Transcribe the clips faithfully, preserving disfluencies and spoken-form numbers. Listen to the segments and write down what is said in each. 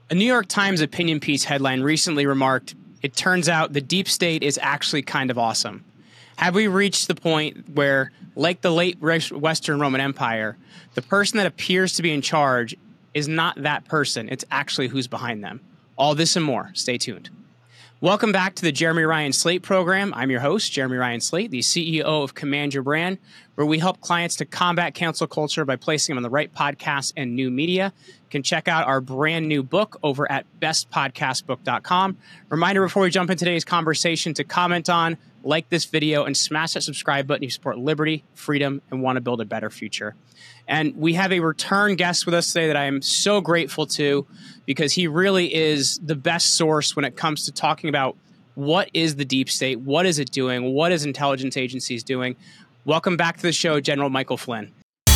A New York Times opinion piece headline recently remarked, "It turns out the deep state is actually kind of awesome." Have we reached the point where, like the late Western Roman Empire, the person that appears to be in charge is not that person, it's actually who's behind them? All this and more. Stay tuned. Welcome back to the Jeremy Ryan Slate program. I'm your host, Jeremy Ryan Slate, the C E O of Command Your Brand, where we help clients to combat cancel culture by placing them on the right podcasts and new media. You can check out our brand new book over at best podcast book dot com. Reminder before we jump into today's conversation to comment on, like this video, and smash that subscribe button if you support liberty, freedom, and want to build a better future. And we have a return guest with us today that I am so grateful to, because he really is the best source when it comes to talking about what is the deep state, what is it doing, what is intelligence agencies doing. Welcome back to the show, General Michael Flynn.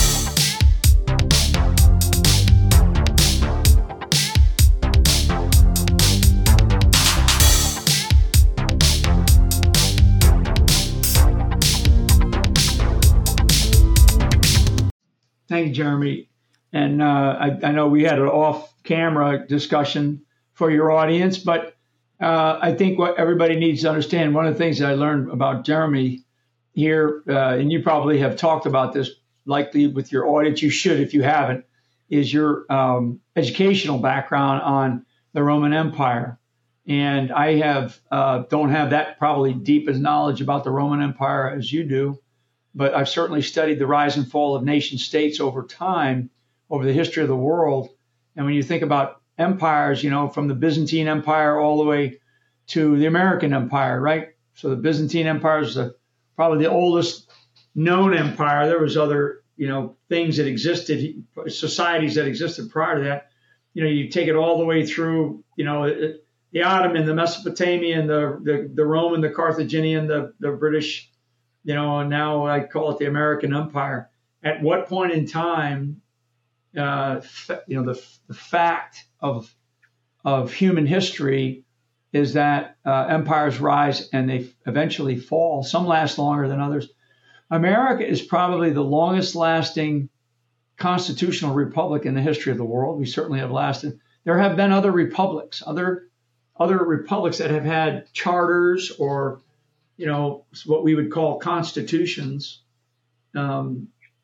Thank you, Jeremy. And uh, I, I know we had an off-camera discussion for your audience, but uh, I think what everybody needs to understand, one of the things that I learned about Jeremy here, uh, and you probably have talked about this likely with your audience, you should if you haven't, is your um, educational background on the Roman Empire. And I have uh, don't have that probably deep as knowledge about the Roman Empire as you do, but I've certainly studied the rise and fall of nation states over time, over the history of the world. And when you think about empires, you know, from the Byzantine Empire all the way to the American Empire, right? So the Byzantine Empire is the, probably the oldest known empire. There was other, you know, things that existed, societies that existed prior to that. You know, you take it all the way through, you know, the Ottoman, the Mesopotamian, the the, the Roman, the Carthaginian, the, the British, you know, and now I call it the American Empire. At what point in time, uh, you know, the, the fact of of human history is that uh, empires rise and they eventually fall. Some last longer than others. America is probably the longest lasting constitutional republic in the history of the world. We certainly have lasted. There have been other republics, other other republics that have had charters or, you know, what we would call constitutions. Um,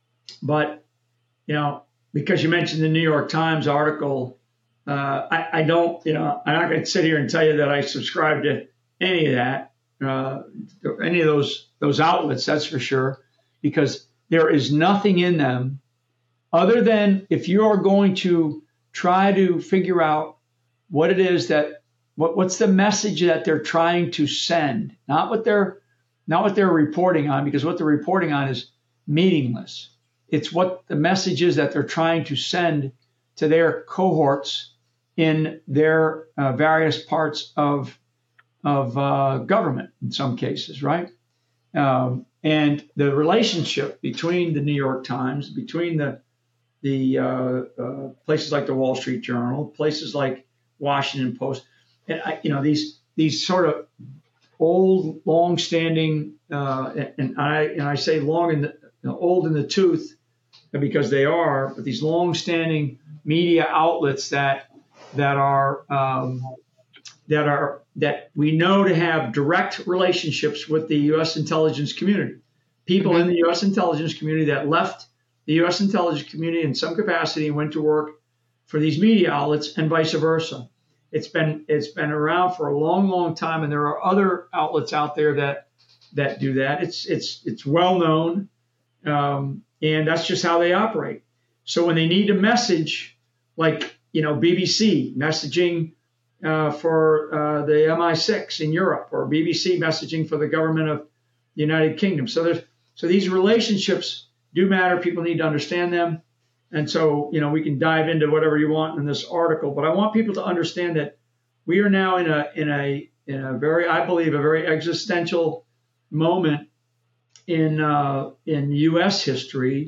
but, you know, because you mentioned the New York Times article, uh, I, I don't, you know, I'm not going to sit here and tell you that I subscribe to any of that, uh, any of those those outlets, that's for sure, because there is nothing in them other than if you are going to try to figure out what it is that What, what's the message that they're trying to send? Not what they're, not what they're reporting on, because what they're reporting on is meaningless. It's what the message is that they're trying to send to their cohorts in their uh, various parts of of uh, government, in some cases, right? Um, and the relationship between the New York Times, between the the uh, uh, places like the Wall Street Journal, places like Washington Post. And I, you know, these these sort of old, long-standing, uh, and I and I say long in the you know, old in the tooth because they are, but these long-standing media outlets that that are um, that are that we know to have direct relationships with the U S intelligence community, people mm-hmm. in the U S intelligence community that left the U S intelligence community in some capacity and went to work for these media outlets, and vice versa. It's been it's been around for a long, long time, and there are other outlets out there that that do that. It's it's it's well known, um, and that's just how they operate. So when they need a message, like you know B B C messaging uh, for uh, the M I six in Europe, or B B C messaging for the government of the United Kingdom. So there's so these relationships do matter. People need to understand them. And so, you know, we can dive into whatever you want in this article, but I want people to understand that we are now in a in a in a very, I believe, a very existential moment in uh, in U S history,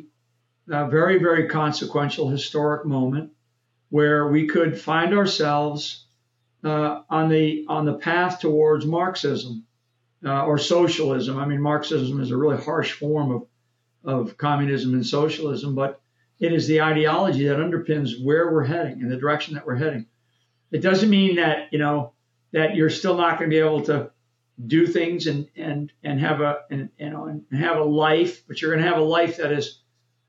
a very, very consequential historic moment where we could find ourselves uh, on the on the path towards Marxism uh, or socialism. I mean, Marxism is a really harsh form of of communism and socialism, but it is the ideology that underpins where we're heading and the direction that we're heading. It doesn't mean that, you know, that you're still not going to be able to do things and and and have a and, you know and have a life, but you're going to have a life that is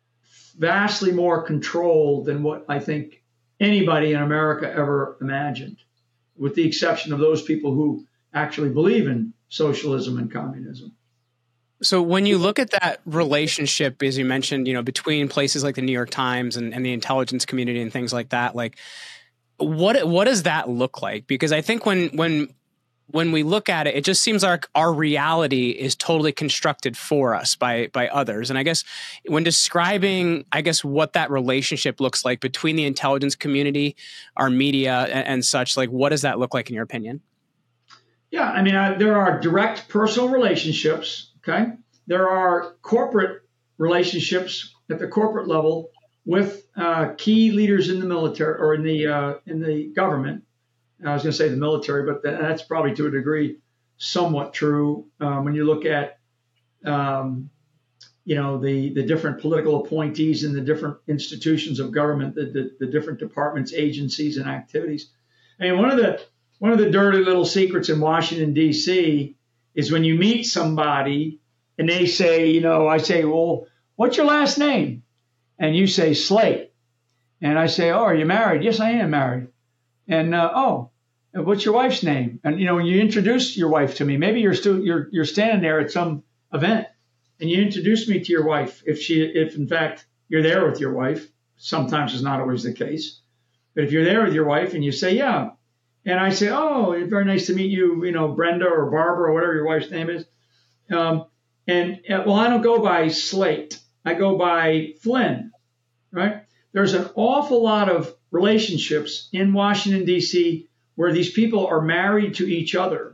vastly more controlled than what I think anybody in America ever imagined, with the exception of those people who actually believe in socialism and communism. So when you look at that relationship, as you mentioned, you know, between places like the New York Times and, and the intelligence community and things like that, like what what does that look like? Because I think when when when we look at it, it just seems like our reality is totally constructed for us by by others. And I guess when describing, I guess, what that relationship looks like between the intelligence community, our media, and, and such, like what does that look like in your opinion? Yeah, I mean, I, there are direct personal relationships. Okay, there are corporate relationships at the corporate level with uh, key leaders in the military or in the uh, in the government. I was going to say the military, but that's probably to a degree somewhat true um, when you look at um, you know the the different political appointees in the different institutions of government, the, the the different departments, agencies, and activities. I mean, one of the one of the dirty little secrets in Washington, D C is when you meet somebody and they say, you know, I say, well, what's your last name? And you say Slate. And I say, oh, are you married? Yes, I am married. And, uh, oh, what's your wife's name? And, you know, when you introduce your wife to me, maybe you're still, you're, you're standing there at some event and you introduce me to your wife. If she, if in fact you're there with your wife, sometimes it's not always the case. But if you're there with your wife and you say, yeah, and I say, oh, very nice to meet you, you know, Brenda or Barbara or whatever your wife's name is. Um, and, uh, well, I don't go by Slate. I go by Flynn, right? There's an awful lot of relationships in Washington, D C, where these people are married to each other.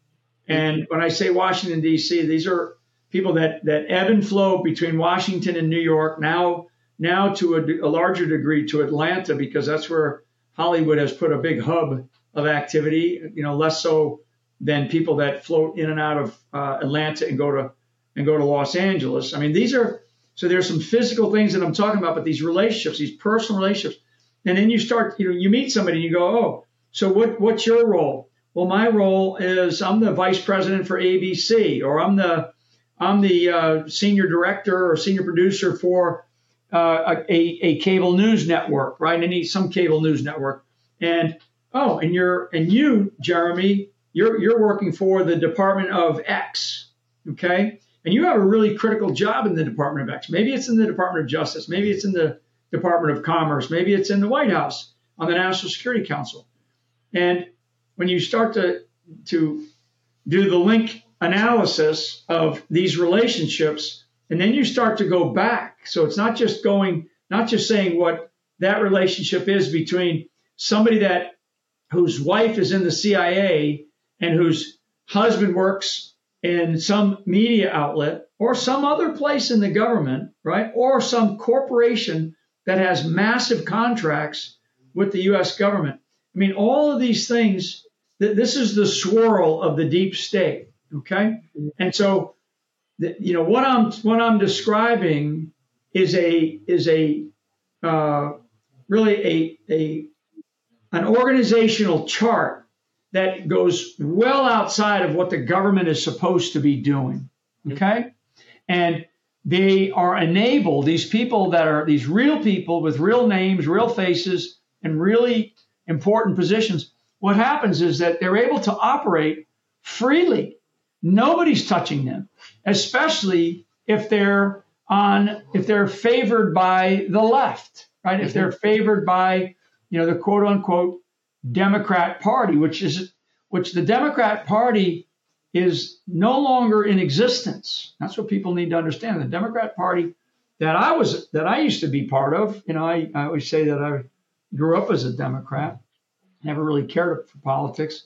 And when I say Washington, D C, these are people that, that ebb and flow between Washington and New York, now, now to a, a larger degree to Atlanta, because that's where Hollywood has put a big hub of activity, you know, less so than people that float in and out of uh, Atlanta and go to and go to Los Angeles. I mean, these are, so there's some physical things that I'm talking about, but these relationships, these personal relationships, and then you start, you know, you meet somebody and you go, oh, so what? What's your role? Well, my role is I'm the vice president for A B C, or I'm the I'm the uh, senior director or senior producer for uh, a, a cable news network, right? I need some cable news network, and oh, and you're and you, Jeremy, you're you're working for the Department of X, okay? And you have a really critical job in the Department of X. Maybe it's in the Department of Justice, maybe it's in the Department of Commerce, maybe it's in the White House on the National Security Council. And when you start to to do the link analysis of these relationships, and then you start to go back, so it's not just going, not just saying what that relationship is between somebody that whose wife is in the C I A and whose husband works in some media outlet or some other place in the government, right? Or some corporation that has massive contracts with the U S government. I mean, all of these things, th- this is the swirl of the deep state, okay? And so, the, you know, what I'm what I'm describing is a is a uh, really a a an organizational chart that goes well outside of what the government is supposed to be doing, okay? And they are enabled, these people that are these real people with real names, real faces, and really important positions. What happens is that they're able to operate freely. Nobody's touching them, especially if they're on, if they're favored by the left, right? If they're favored by, you know, the quote unquote Democrat Party, which is, which the Democrat Party is no longer in existence. That's what people need to understand. The Democrat Party that I was, that I used to be part of, you know, I, I always say that I grew up as a Democrat, never really cared for politics,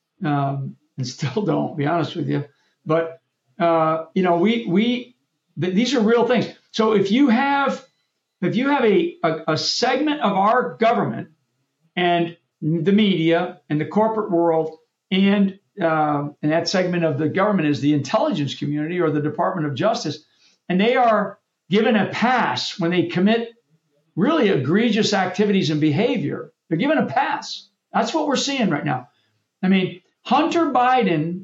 um, and still don't, to be honest with you. But, uh, you know, we, we, th- these are real things. So if you have, if you have a, a, a segment of our government and the media and the corporate world, and um, and that segment of the government is the intelligence community or the Department of Justice, and they are given a pass when they commit really egregious activities and behavior. They're given a pass. That's what we're seeing right now. I mean, Hunter Biden,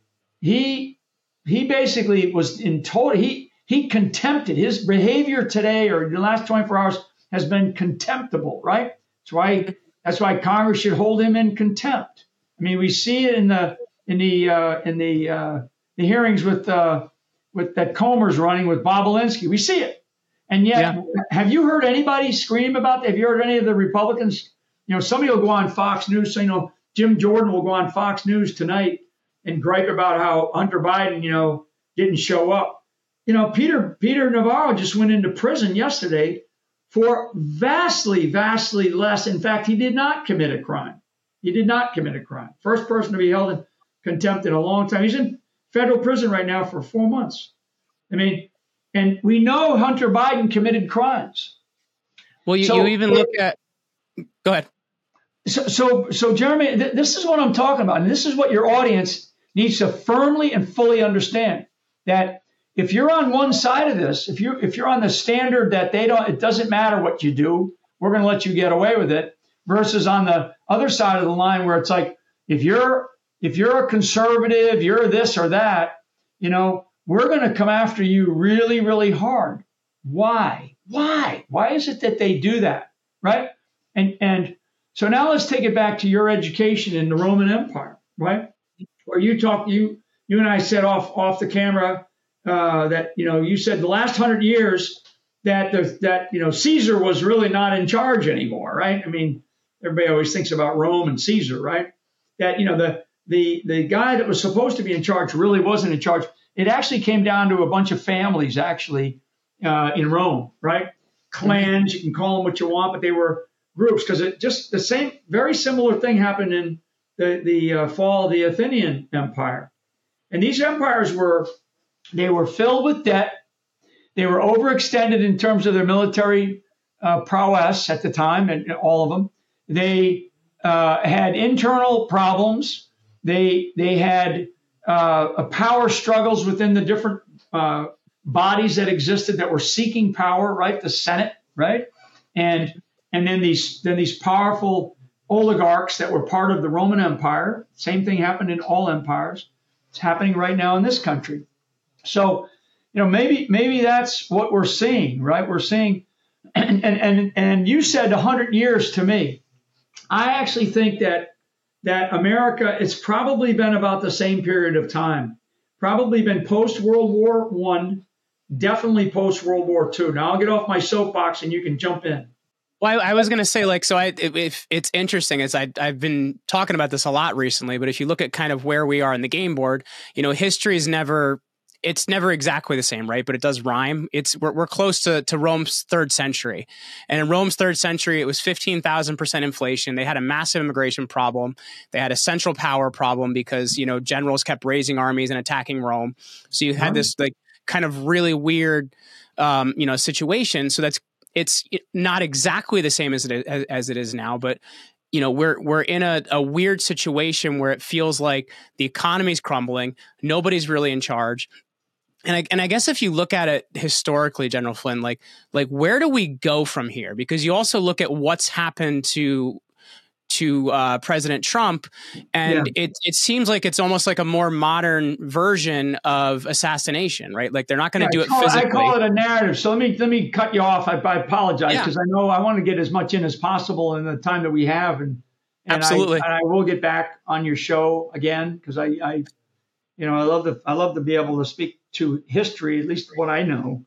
he he basically was in total, he he contempted. His behavior today or the last twenty-four hours has been contemptible, right? That's why that's why Congress should hold him in contempt. I mean, we see it in the in the uh, in the uh, the hearings with uh, with that Comer's running with Bob Alinsky. We see it, and yet, yeah. Have you heard anybody scream about that? Have you heard any of the Republicans? You know, somebody will go on Fox News. So, you know, Jim Jordan will go on Fox News tonight and gripe about how Hunter Biden, you know, didn't show up. You know, Peter Peter Navarro just went into prison yesterday for vastly, vastly less. In fact, he did not commit a crime. He did not commit a crime. First person to be held in contempt in a long time. He's in federal prison right now for four months. I mean, and we know Hunter Biden committed crimes. Well, you, so, you even look at. Go ahead. So, so, so, Jeremy, th- this is what I'm talking about, and this is what your audience needs to firmly and fully understand. That if you're on one side of this, if you if you're on the standard that they don't, it doesn't matter what you do, we're going to let you get away with it, versus on the other side of the line where it's like, if you're if you're a conservative, you're this or that, you know, we're going to come after you really, really hard. Why? Why? Why is it that they do that, right? And and so now let's take it back to your education in the Roman Empire, right? Where you talk, you you and I said off off the camera uh, that you know you said the last hundred years that the, that you know Caesar was really not in charge anymore, right? I mean, everybody always thinks about Rome and Caesar, right? That you know the the the guy that was supposed to be in charge really wasn't in charge. It actually came down to a bunch of families actually uh, in Rome, right? Clans, you can call them what you want, but they were groups, because it just the same, very similar thing happened in the the uh, fall of the Athenian Empire, and these empires were they were filled with debt, they were overextended in terms of their military uh, prowess at the time, and all of them. They uh, had internal problems. They they had uh, power struggles within the different uh, bodies that existed that were seeking power, right? The Senate, right, and And then these then these powerful oligarchs that were part of the Roman Empire. Same thing happened in all empires. It's happening right now in this country. So, you know, maybe maybe that's what we're seeing, right? We're seeing, and and and you said one hundred years to me. I actually think that that America, it's probably been about the same period of time. Probably been post World War One, definitely post World War Two. Now I'll get off my soapbox and you can jump in. Well, I, I was going to say, like, so I, if it's interesting, as I, I've been talking about this a lot recently, but if you look at kind of where we are in the game board, you know, history is never, it's never exactly the same, right? But it does rhyme. It's we're, we're close to, to Rome's third century. And in Rome's third century, it was fifteen thousand percent inflation. They had a massive immigration problem. They had a central power problem because, you know, generals kept raising armies and attacking Rome. So you had this like kind of really weird, um, you know, situation. So that's, it's not exactly the same as it is, as it is now, but you know we're we're in a, a weird situation where it feels like the economy's crumbling, nobody's really in charge, and I and I guess if you look at it historically, General Flynn, like like where do we go from here? Because you also look at what's happened to to uh, President Trump, and yeah. it it seems like it's almost like a more modern version of assassination, right? Like they're not going to yeah, do it call, physically. I call it a narrative. So let me let me cut you off. I, I apologize because yeah. I know I want to get as much in as possible in the time that we have, and, and absolutely, I, and I will get back on your show again because I, I, you know, I love to I love to be able to speak to history, at least what I know.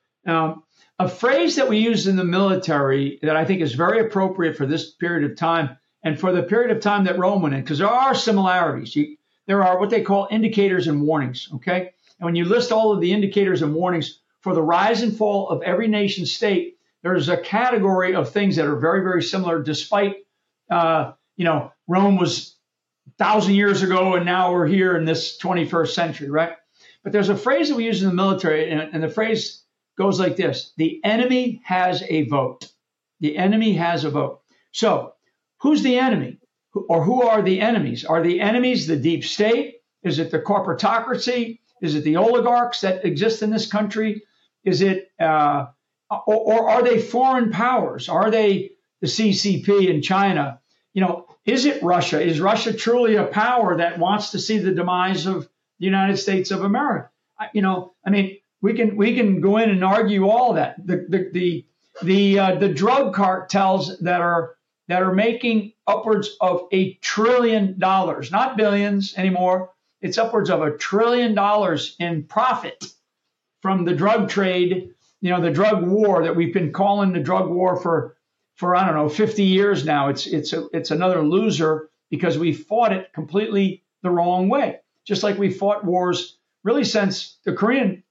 Um, a phrase that we use in the military that I think is very appropriate for this period of time. And for the period of time that Rome went in, because there are similarities. You, there are what they call indicators and warnings, okay? And when you list all of the indicators and warnings for the rise and fall of every nation state, there's a category of things that are very, very similar, despite, uh, you know, Rome was a thousand years ago, and now we're here in this twenty-first century, right? But there's a phrase that we use in the military, and, and the phrase goes like this: the enemy has a vote. The enemy has a vote. So, who's the enemy? Or who are the enemies? Are the enemies the deep state? Is it the corporatocracy? Is it the oligarchs that exist in this country? Is it, uh, or, or are they foreign powers? Are they the C C P in China? You know, is it Russia? Is Russia truly a power that wants to see the demise of the United States of America? I, you know, I mean, we can we can go in and argue all that. The the the the, uh, the drug cartels that are that are making upwards of a trillion dollars, not billions anymore. It's upwards of a trillion dollars in profit from the drug trade, you know, the drug war that we've been calling the drug war for, for I don't know, fifty years now. It's it's a, it's another loser because we fought it completely the wrong way. Just like we fought wars really since the Korean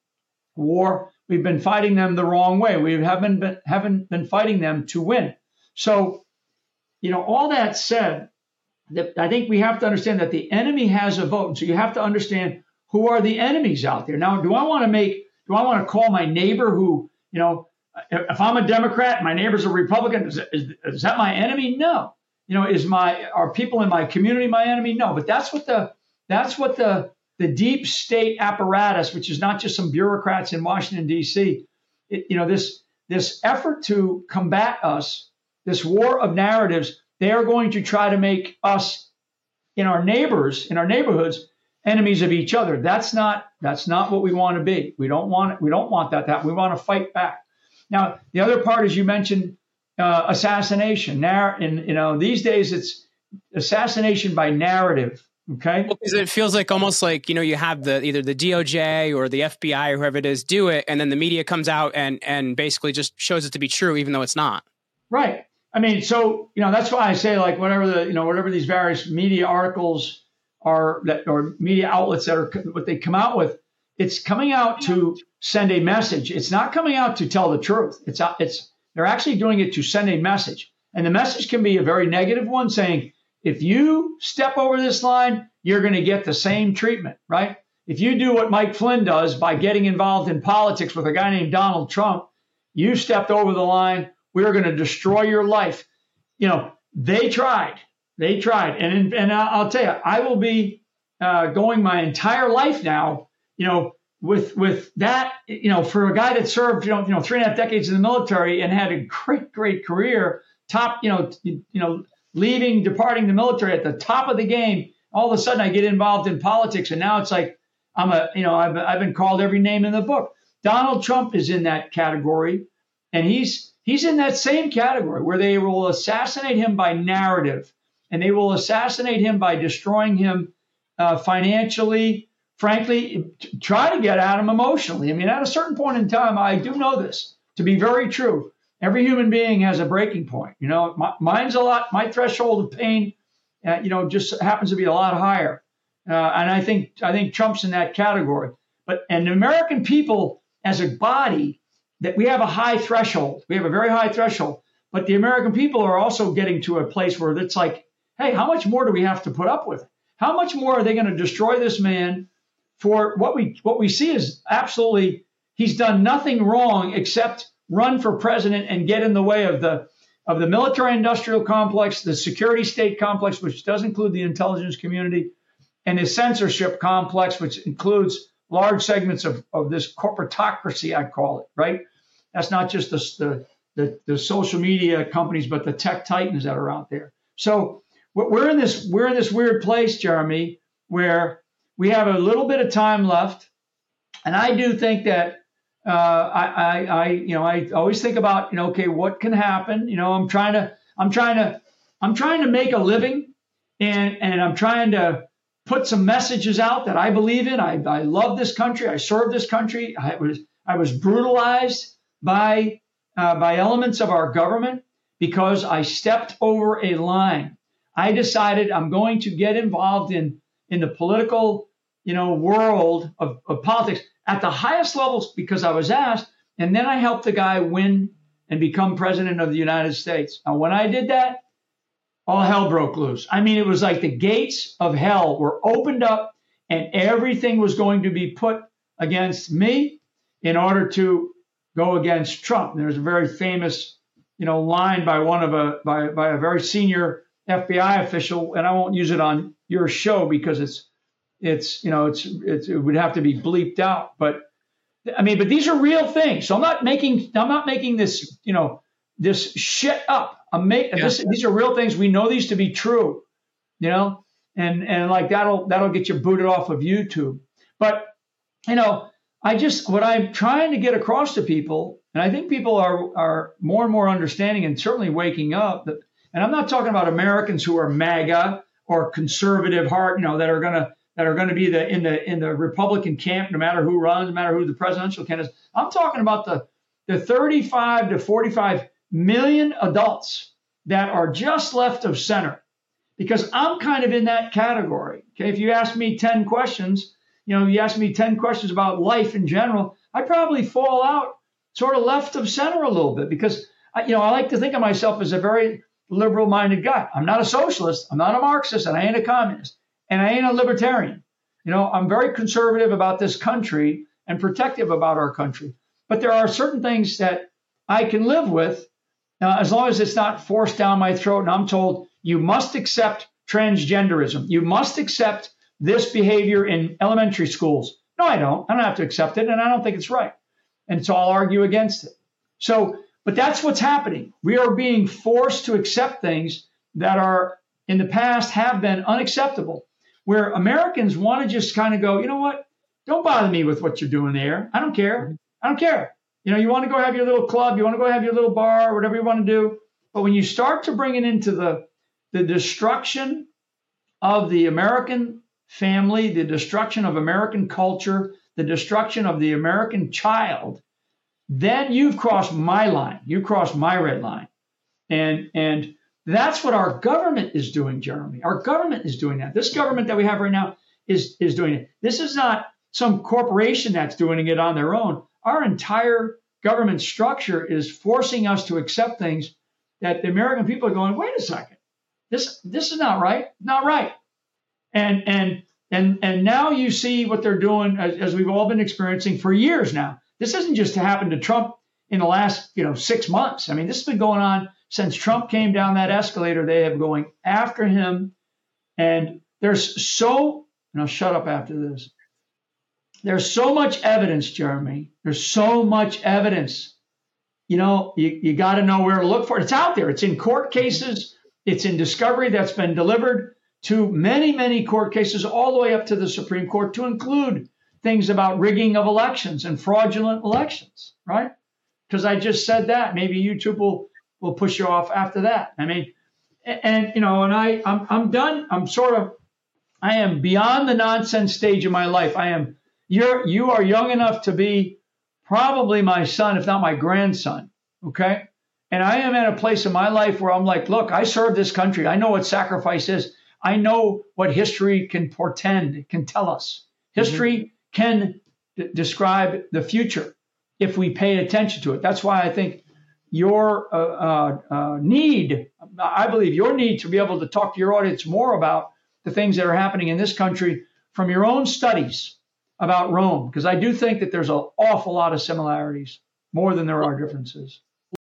War, we've been fighting them the wrong way. We haven't been haven't been fighting them to win. So, you know, all that said, that I think we have to understand that the enemy has a vote. So you have to understand who are the enemies out there. Now, do I want to make, do I want to call my neighbor who, you know, if I'm a Democrat, my neighbor's a Republican, is, is, is that my enemy? No. You know, is my, are people in my community my enemy? No. But that's what the, that's what the, the deep state apparatus, which is not just some bureaucrats in Washington, D C, it, you know, this, this effort to combat us, this war of narratives, they are going to try to make us in our neighbors, in our neighborhoods, enemies of each other. That's not that's not what we want to be. We don't want it. We don't want that to happen. We want to fight back. Now, the other part is you mentioned uh, assassination. Now, in you know these days it's assassination by narrative. Okay, well, because it feels like almost like you know you have the either the D O J or the F B I or whoever it is do it, and then the media comes out and and basically just shows it to be true, even though it's not. Right. I mean, so, you know, that's why I say, like, whatever the, you know, whatever these various media articles are that, or media outlets that are what they come out with, it's coming out to send a message. It's not coming out to tell the truth. It's, it's, they're actually doing it to send a message. And the message can be a very negative one saying, if you step over this line, you're going to get the same treatment, right? If you do what Mike Flynn does by getting involved in politics with a guy named Donald Trump, you stepped over the line. We're going to destroy your life. You know, they tried. They tried. And and I'll tell you, I will be uh, going my entire life now, you know, with with that, you know, for a guy that served, you know, you know, three and a half decades in the military and had a great, great career, top, you know, you know, leaving, departing the military at the top of the game. All of a sudden I get involved in politics. And now it's like I'm a, you know, I've, I've been called every name in the book. Donald Trump is in that category. And he's He's in that same category where they will assassinate him by narrative, and they will assassinate him by destroying him uh, financially, frankly, t- try to get at him emotionally. I mean, at a certain point in time, I do know this to be very true. Every human being has a breaking point. You know, my, mine's a lot, my threshold of pain, uh, you know, just happens to be a lot higher. Uh, and I think, I think Trump's in that category. But, and the American people as a body, that we have a high threshold. We have a very high threshold. But the American people are also getting to a place where it's like, hey, how much more do we have to put up with? How much more are they going to destroy this man for what we what we see is absolutely, he's done nothing wrong except run for president and get in the way of the of the military industrial complex, the security state complex, which does include the intelligence community, and the censorship complex, which includes large segments of, of this corporatocracy, I call it, right? That's not just the, the, the social media companies, but the tech titans that are out there. So we're in this we're in this weird place, Jeremy, where we have a little bit of time left, and I do think that uh, I, I, I you know I always think about you know okay what can happen. You know I'm trying to I'm trying to I'm trying to make a living, and and I'm trying to put some messages out that I believe in. I, I love this country. I serve this country. I was I was brutalized by uh, by elements of our government because I stepped over a line. I decided I'm going to get involved in in the political you know world of, of politics at the highest levels because I was asked, and then I helped the guy win and become president of the United States. Now, when I did that, all hell broke loose. I mean, it was like the gates of hell were opened up and everything was going to be put against me in order to go against Trump. There's a very famous, you know, line by one of a by, by a very senior F B I official, and I won't use it on your show because it's it's you know it's, it's it would have to be bleeped out. But I mean, but these are real things. So I'm not making I'm not making this you know this shit up. I'm making yeah. this, these are real things. We know these to be true. you know, and and like that'll that'll get you booted off of YouTube. But you know, I just what I'm trying to get across to people, and I think people are are more and more understanding and certainly waking up. That, and I'm not talking about Americans who are MAGA or conservative heart, you know, that are gonna that are gonna be the in the in the Republican camp, no matter who runs, no matter who the presidential candidate is. I'm talking about the the thirty-five to forty-five million adults that are just left of center, because I'm kind of in that category. Okay, if you ask me ten questions, you know, you ask me ten questions about life in general, I probably fall out sort of left of center a little bit, because I, you know, I like to think of myself as a very liberal-minded guy. I'm not a socialist, I'm not a Marxist, and I ain't a communist, and I ain't a libertarian. You know, I'm very conservative about this country and protective about our country. But there are certain things that I can live with, uh, as long as it's not forced down my throat and I'm told you must accept transgenderism, you must accept this behavior in elementary schools. No, I don't. I don't have to accept it, and I don't think it's right. And so I'll argue against it. So, but that's what's happening. We are being forced to accept things that are in the past have been unacceptable, where Americans want to just kind of go, you know what? Don't bother me with what you're doing there. I don't care. I don't care. You know, you want to go have your little club, you want to go have your little bar, whatever you want to do. But when you start to bring it into the, the destruction of the American family, the destruction of American culture, the destruction of the American child, then you've crossed my line. You crossed my red line. And, and that's what our government is doing, Jeremy. Our government is doing that. This government that we have right now is, is doing it. This is not some corporation that's doing it on their own. Our entire government structure is forcing us to accept things that the American people are going, wait a second, this this is not right, not right. And and and and now you see what they're doing, as, as we've all been experiencing for years now. This isn't just to happen to Trump in the last, you know, six months. I mean, this has been going on since Trump came down that escalator. They have going after him, and there's so, and I'll shut up after this. There's so much evidence, Jeremy. There's so much evidence. You know, you, you got to know where to look for it. It's out there. It's in court cases. It's in discovery that's been delivered to many, many court cases, all the way up to the Supreme Court, to include things about rigging of elections and fraudulent elections, right? Because I just said that. Maybe YouTube will, will push you off after that. I mean, and, and you know, and I, I'm, I'm done. I'm sort of, I am beyond the nonsense stage of my life. I am. You're you are young enough to be probably my son, if not my grandson. Okay. And I am at a place in my life where I'm like, look, I serve this country. I know what sacrifice is. I know what history can portend, can tell us. History mm-hmm. can d- describe the future if we pay attention to it. That's why I think your uh, uh, uh, need, I believe your need to be able to talk to your audience more about the things that are happening in this country from your own studies about Rome, because I do think that there's an awful lot of similarities, more than there are differences.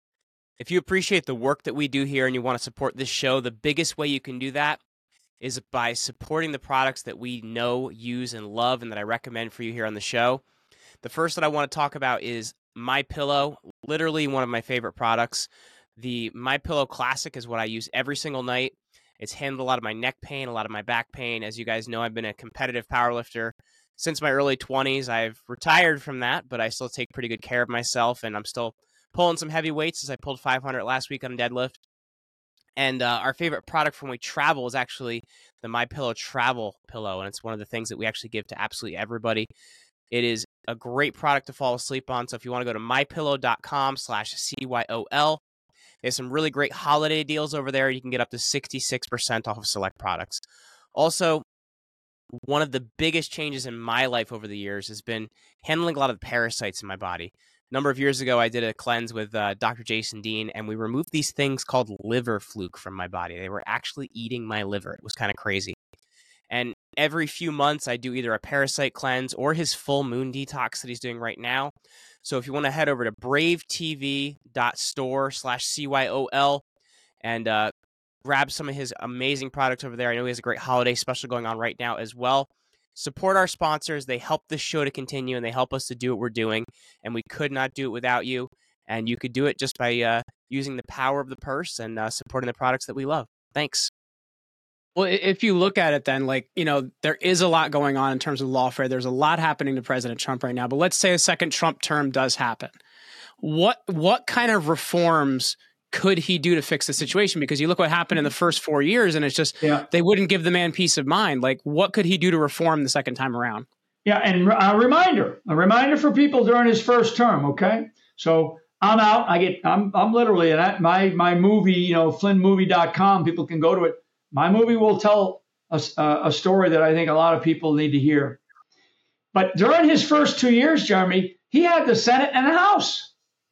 If you appreciate the work that we do here and you want to support this show, the biggest way you can do that is by supporting the products that we know, use, and love, and that I recommend for you here on the show. The first that I want to talk about is MyPillow, literally one of my favorite products. The MyPillow Classic is what I use every single night. It's handled a lot of my neck pain, a lot of my back pain. As you guys know, I've been a competitive powerlifter since my early twenties. I've retired from that, but I still take pretty good care of myself, and I'm still pulling some heavy weights, as I pulled five hundred last week on a deadlift. And uh, our favorite product from when we travel is actually the MyPillow Travel Pillow, and it's one of the things that we actually give to absolutely everybody. It is a great product to fall asleep on, so if you want to go to mypillow.com slash CYOL, there's some really great holiday deals over there. You can get up to sixty-six percent off of select products. Also, one of the biggest changes in my life over the years has been handling a lot of the parasites in my body. A number of years ago, I did a cleanse with uh, Doctor Jason Dean, and we removed these things called liver fluke from my body. They were actually eating my liver. It was kind of crazy. And every few months, I do either a parasite cleanse or his full moon detox that he's doing right now. So if you want to head over to bravetv.store slash CYOL and uh, grab some of his amazing products over there. I know he has a great holiday special going on right now as well. Support our sponsors. They help this show to continue, and they help us to do what we're doing, and we could not do it without you. And you could do it just by uh, using the power of the purse and uh, supporting the products that we love. Thanks. Well, if you look at it then, like, you know, there is a lot going on in terms of lawfare. There's a lot happening to President Trump right now. But let's say a second Trump term does happen. What what kind of reforms could he do to fix the situation? Because you look what happened in the first four years and it's just yeah. they wouldn't give the man peace of mind. Like, what could he do to reform the second time around? Yeah. And a reminder, a reminder for people during his first term. OK, so I'm out. I get I'm I'm literally at my my movie, you know, flynn movie dot com. People can go to it. My movie will tell a, a story that I think a lot of people need to hear. But during his first two years, Jeremy, he had the Senate and the House.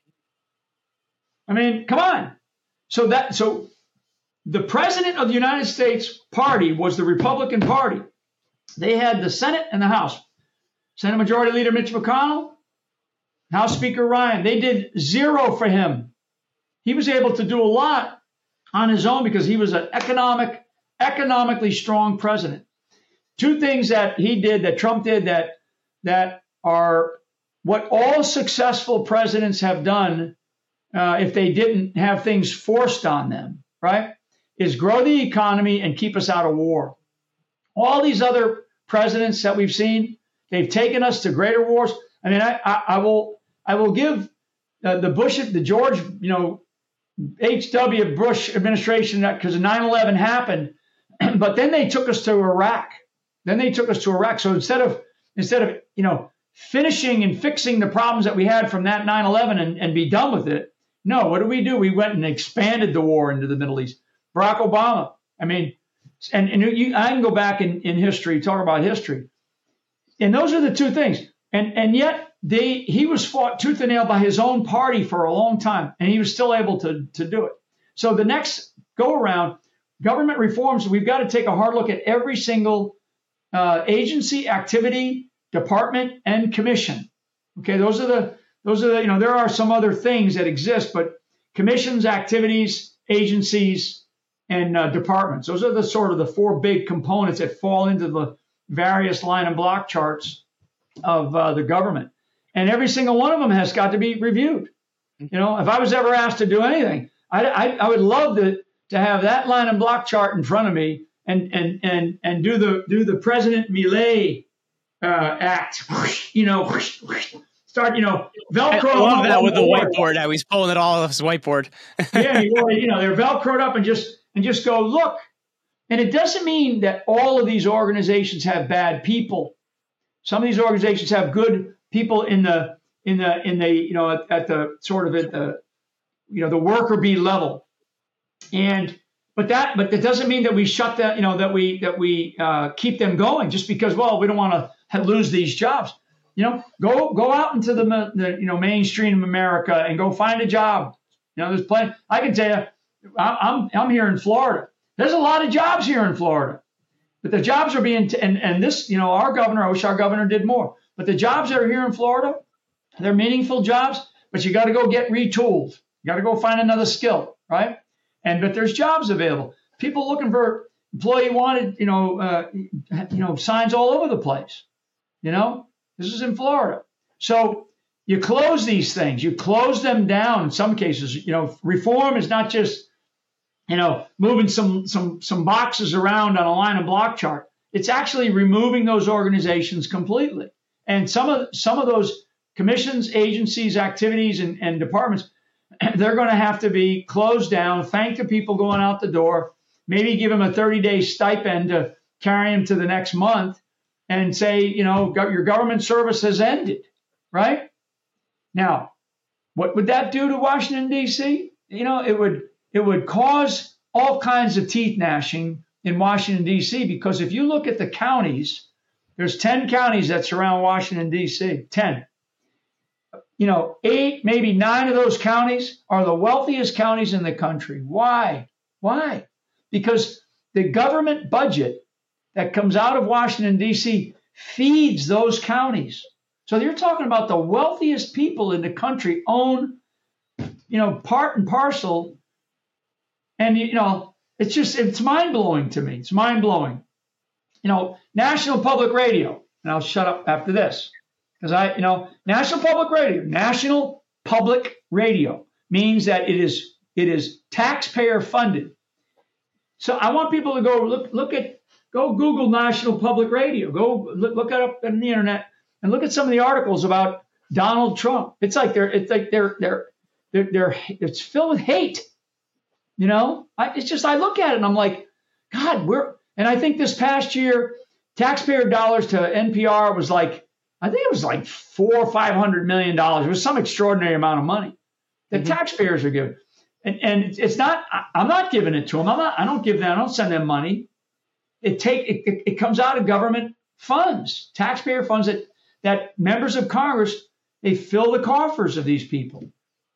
I mean, come on. So that so the president of the United States party was the Republican Party. They had the Senate and the House. Senate Majority Leader Mitch McConnell, House Speaker Ryan, they did zero for him. He was able to do a lot on his own because he was an economic, economically strong president. Two things that he did that Trump did that that are what all successful presidents have done uh, if they didn't have things forced on them, right, is grow the economy and keep us out of war. All these other presidents that we've seen, they've taken us to greater wars. I mean, I, I, I will I will give uh, the Bush, the George, you know, H W Bush administration, because nine eleven happened, but then they took us to Iraq. Then they took us to Iraq. So instead of instead of you know finishing and fixing the problems that we had from that nine eleven and, and be done with it, no, what did we do? We went and expanded the war into the Middle East. Barack Obama. I mean, and, and you, I can go back in, in history, talk about history. And those are the two things. And and yet they he was fought tooth and nail by his own party for a long time, and he was still able to, to do it. So the next go around, government reforms, we've got to take a hard look at every single uh, agency, activity, department, and commission. Okay, those are the those are the, you know, there are some other things that exist, but commissions, activities, agencies, and uh, departments. Those are the sort of the four big components that fall into the various line and block charts of uh, the government. And every single one of them has got to be reviewed. You know, if I was ever asked to do anything, I, I, I would love to, to have that line and block chart in front of me and and and and do the do the President Millet uh, act. You know, start, you know, Velcro. I love that with the whiteboard. How he's pulling it all off his whiteboard. Yeah, you know, they're Velcroed up and just and just go, look. And it doesn't mean that all of these organizations have bad people. Some of these organizations have good people in the in the in the you know at, at the sort of at the you know the worker bee level, and but that but that doesn't mean that we shut that you know that we that we uh, keep them going just because well we don't want to lose these jobs. You know, go go out into the, the you know mainstream of America and go find a job. You know, there's plenty. I can tell you, I'm I'm here in Florida. There's a lot of jobs here in Florida. But the jobs are being, t- and, and this, you know, our governor, I wish our governor did more. But the jobs that are here in Florida, they're meaningful jobs, but you got to go get retooled. You got to go find another skill, right? And but there's jobs available. People looking for employee wanted, you know, uh, you know, signs all over the place. You know, this is in Florida. So you close these things. You close them down in some cases. You know, reform is not just, you know, moving some some some boxes around on a line and block chart. It's actually removing those organizations completely. And some of some of those commissions, agencies, activities, and, and departments, they're going to have to be closed down. Thank the people going out the door. Maybe give them a thirty-day stipend to carry them to the next month, and say, you know, your government service has ended. Right now, what would that do to Washington D C? You know, it would. It would cause all kinds of teeth gnashing in Washington, D C, because if you look at the counties, there's ten counties that surround Washington, D C, ten. You know, eight, maybe nine of those counties are the wealthiest counties in the country. Why? Why? Because the government budget that comes out of Washington, D C feeds those counties. So you're talking about the wealthiest people in the country own, you know, part and parcel. And, you know, it's just, it's mind-blowing to me. It's mind-blowing. You know, National Public Radio, and I'll shut up after this, because I, you know, National Public Radio, National Public Radio means that it is, it is taxpayer funded. So I want people to go look look at go Google National Public Radio. Go look, look it up on the internet and look at some of the articles about Donald Trump. It's like they're it's like they're they're they're, they're it's filled with hate. You know, I, it's just I look at it and I'm like, God, we're and I think this past year, taxpayer dollars to N P R was like, I think it was like four or five hundred million dollars. It was some extraordinary amount of money that mm-hmm. taxpayers are giving. And, and it's not, I'm not giving it to them. I'm not, I don't give them, I don't send them money. It take, it, it, it comes out of government funds, taxpayer funds that, that members of Congress, they fill the coffers of these people.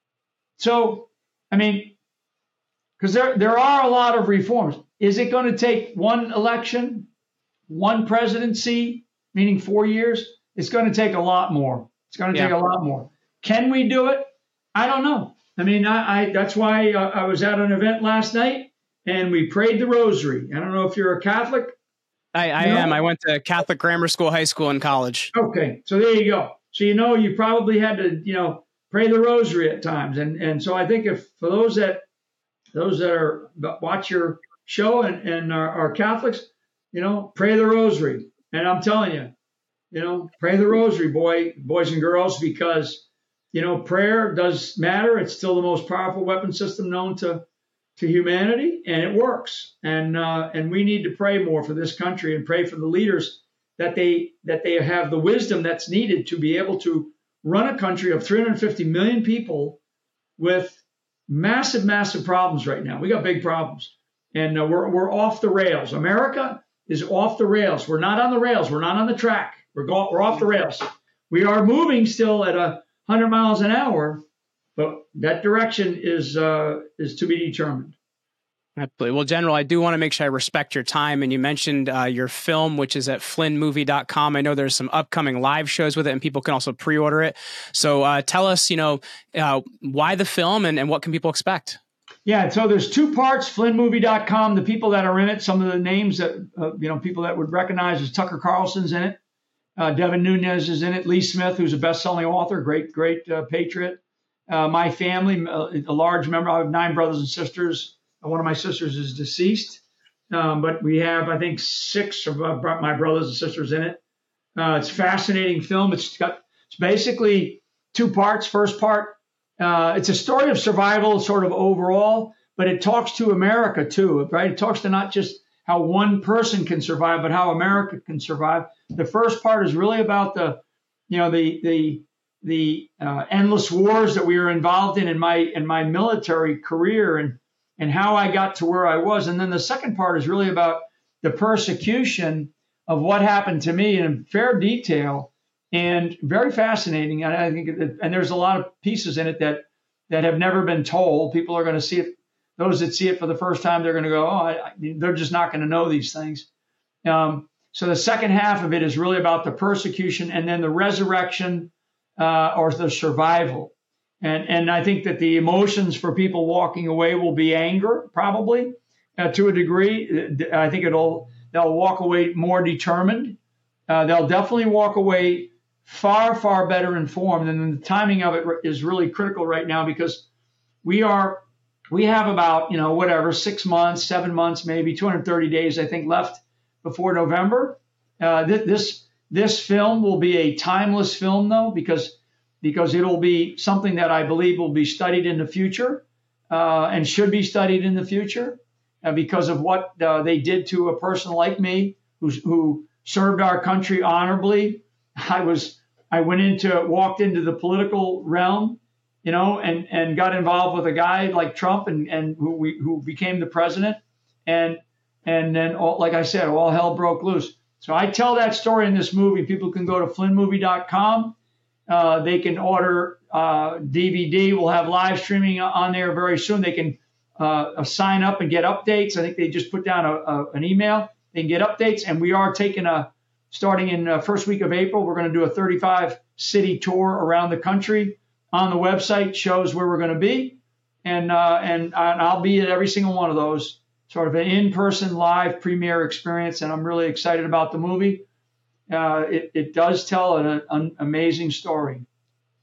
So, I mean, because there, there are a lot of reforms. Is it going to take one election, one presidency, meaning four years? It's going to take a lot more. It's going to yeah. take a lot more. Can we do it? I don't know. I mean, I, I that's why uh, I was at an event last night and we prayed the rosary. I don't know if you're a Catholic. I, I am. I went to Catholic grammar school, high school, and college. Okay. So there you go. So, you know, you probably had to, you know, pray the rosary at times. And and so I think if for those that those that are watch your show and, and are, are Catholics, you know, pray the rosary. And I'm telling you, you know, pray the rosary, boy, boys and girls, because you know, prayer does matter. It's still the most powerful weapon system known to, to humanity, and it works. And uh, and we need to pray more for this country and pray for the leaders that they that they have the wisdom that's needed to be able to run a country of three hundred fifty million people with massive, massive problems right now. We got big problems, and uh, we're we're off the rails. America is off the rails. We're not on the rails. We're not on the track. We're go- we're off the rails. We are moving still at a one hundred miles an hour, but that direction is uh, is to be determined. Absolutely. Well, General, I do want to make sure I respect your time. And you mentioned uh, your film, which is at flynn movie dot com. I know there's some upcoming live shows with it, and people can also pre-order it. So uh, tell us, you know, uh, why the film and, and what can people expect? Yeah, so there's two parts, flynn movie dot com. The people that are in it, some of the names that, uh, you know, people that would recognize is Tucker Carlson's in it. Uh, Devin Nunes is in it. Lee Smith, who's a best-selling author, great, great uh, patriot. Uh, my family, uh, a large member. I have nine brothers and sisters. One of my sisters is deceased, um, but we have, I think, six of uh, my brothers and sisters in it. Uh, it's a fascinating film. It's got it's basically two parts. First part, uh, it's a story of survival, sort of overall, but it talks to America too, right? It talks to not just how one person can survive, but how America can survive. The first part is really about the, you know, the the the uh, endless wars that we were involved in in my in my military career and and how I got to where I was. And then the second part is really about the persecution of what happened to me in fair detail and very fascinating. And I think, it, and there's a lot of pieces in it that that have never been told. People are going to see it. Those that see it for the first time, they're going to go, oh, I, I, they're just not going to know these things. Um, so the second half of it is really about the persecution and then the resurrection uh, or the survival. And and I think that the emotions for people walking away will be anger, probably uh, to a degree. I think it'll they'll walk away more determined. Uh, they'll definitely walk away far, far better informed. And the timing of it is really critical right now because we are we have about, you know, whatever, six months, seven months, maybe two hundred thirty days, I think, left before November. Uh, th- this this film will be a timeless film, though, because because it'll be something that I believe will be studied in the future uh, and should be studied in the future uh, because of what uh, they did to a person like me who, who served our country honorably. I was I went into walked into the political realm, you know, and, and got involved with a guy like Trump and, and who we, who became the president. And and then, all, like I said, all hell broke loose. So I tell that story in this movie. People can go to flynn movie dot com. Uh, they can order uh, D V D. We'll have live streaming on there very soon. They can uh, sign up and get updates. I think they just put down a, a, an email. They can get updates. And we are taking a, starting in the first week of April, we're going to do a thirty-five city tour around the country. On the website shows where we're going to be. And, uh, and, and I'll be at every single one of those, sort of an in-person live premiere experience. And I'm really excited about the movie. Uh, it, it does tell an, an amazing story.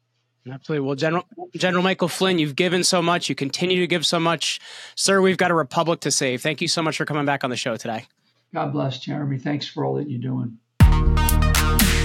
Absolutely. Well, General General Michael Flynn, you've given so much. You continue to give so much. Sir, we've got a republic to save. Thank you so much for coming back on the show today. God bless, Jeremy. Thanks for all that you're doing.